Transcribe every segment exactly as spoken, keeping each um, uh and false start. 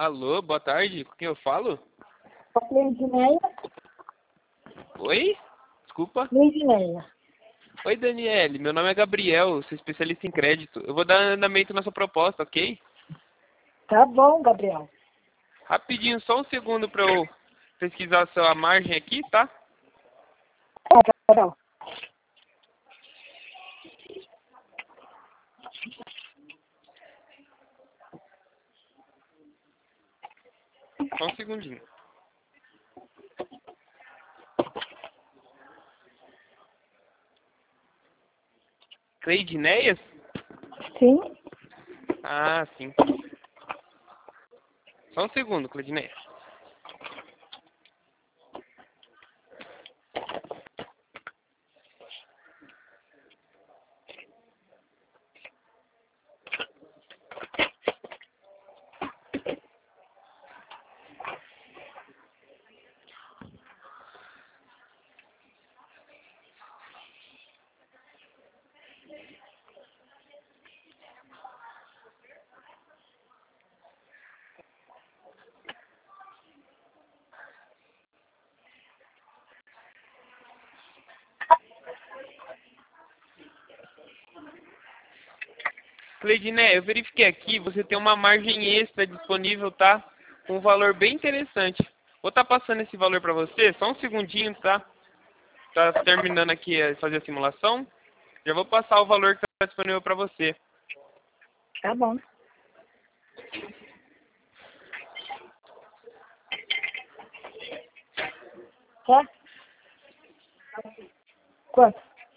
Alô, boa tarde. Com quem eu falo? Luizineia. Oi? Desculpa. Luizineia. Oi, Daniele. Meu nome é Gabriel, sou especialista em crédito. Eu vou dar andamento na sua proposta, ok? Tá bom, Gabriel. Rapidinho, só um segundo para eu pesquisar a sua margem aqui, tá? É, Gabriel. Só um segundinho. Cleidineias? Sim. Ah, sim. Só um segundo, Cleidineia. Cleidineia, eu verifiquei aqui, você tem uma margem extra disponível, tá? Com um valor bem interessante. Vou estar passando esse valor para você, só um segundinho, tá? Tá terminando aqui de fazer a simulação. Já vou passar o valor que está disponível para você. Tá bom. Tá? Quanto?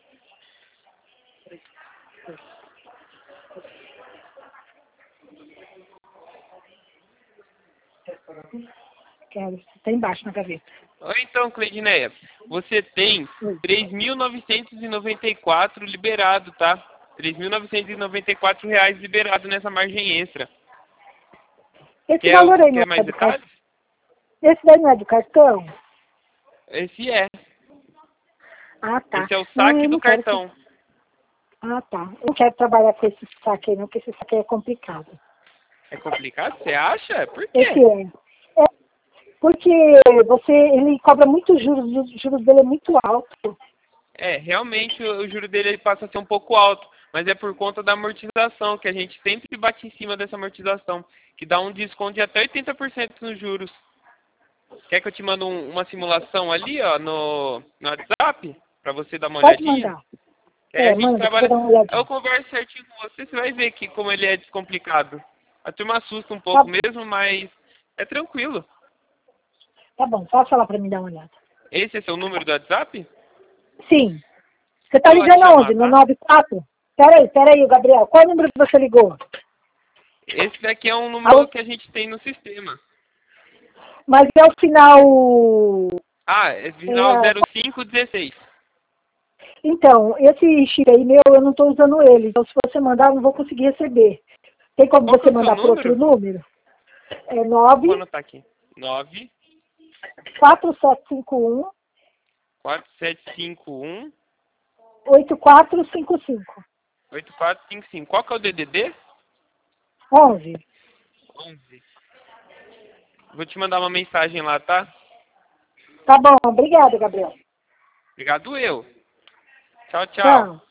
Quero. Tá embaixo na gaveta. Oi, então, Cleidineia. Você tem Oi. três mil novecentos e noventa e quatro liberado, tá? três mil novecentos e noventa e quatro reais liberado nessa margem extra. Esse Quer, valor aí não quer é mais do cartão? detalhes? Esse daí não é do cartão? Esse é. Ah, tá. Esse é o Não, saque eu do não quero. que- cartão. Ah, tá. Eu não quero trabalhar com esse saque aí, não, porque esse saque aí é complicado. É complicado? Você acha? Por Esse quê? é. É porque você, ele cobra muitos juros, e os juros dele é muito alto. É, realmente o, o juro dele ele passa a ser um pouco alto, mas é por conta da amortização, que a gente sempre bate em cima dessa amortização, que dá um desconto de até oitenta por cento nos juros. Quer que eu te mande um- uma simulação ali, ó, no, no WhatsApp, para você dar uma Pode olhadinha? mandar. Que aí a É, gente manda, que eu vou trabalha. dar uma Eu olhadinha. converso certinho com você, você vai ver que como ele é descomplicado. A turma assusta um Tá, pouco mesmo, mas é tranquilo. tá bom, passa lá pra me dar uma olhada. Esse é seu número do WhatsApp? Sim. Você tá Como eu vou te ligando aonde? chamar, No tá? noventa e quatro? Peraí, peraí, Gabriel. Qual número que você ligou? Esse daqui é um número Alô? que a gente tem no sistema. Mas é o final. Ah, é final é, zero cinco dezesseis. Então, esse chip aí meu, eu não estou usando ele. Então, se você mandar, eu não vou conseguir receber. Tem como Qual que é você o seu mandar por outro número? número? É Vou nove anotar aqui. nove quatro sete cinco um quatro sete cinco um oito quatro cinco cinco. oito quatro cinco cinco. Qual que é o D D D? onze. onze. Vou te mandar uma mensagem lá, tá? Tá bom, obrigada, Gabriel. Obrigado eu. Tchau, tchau. Tchau.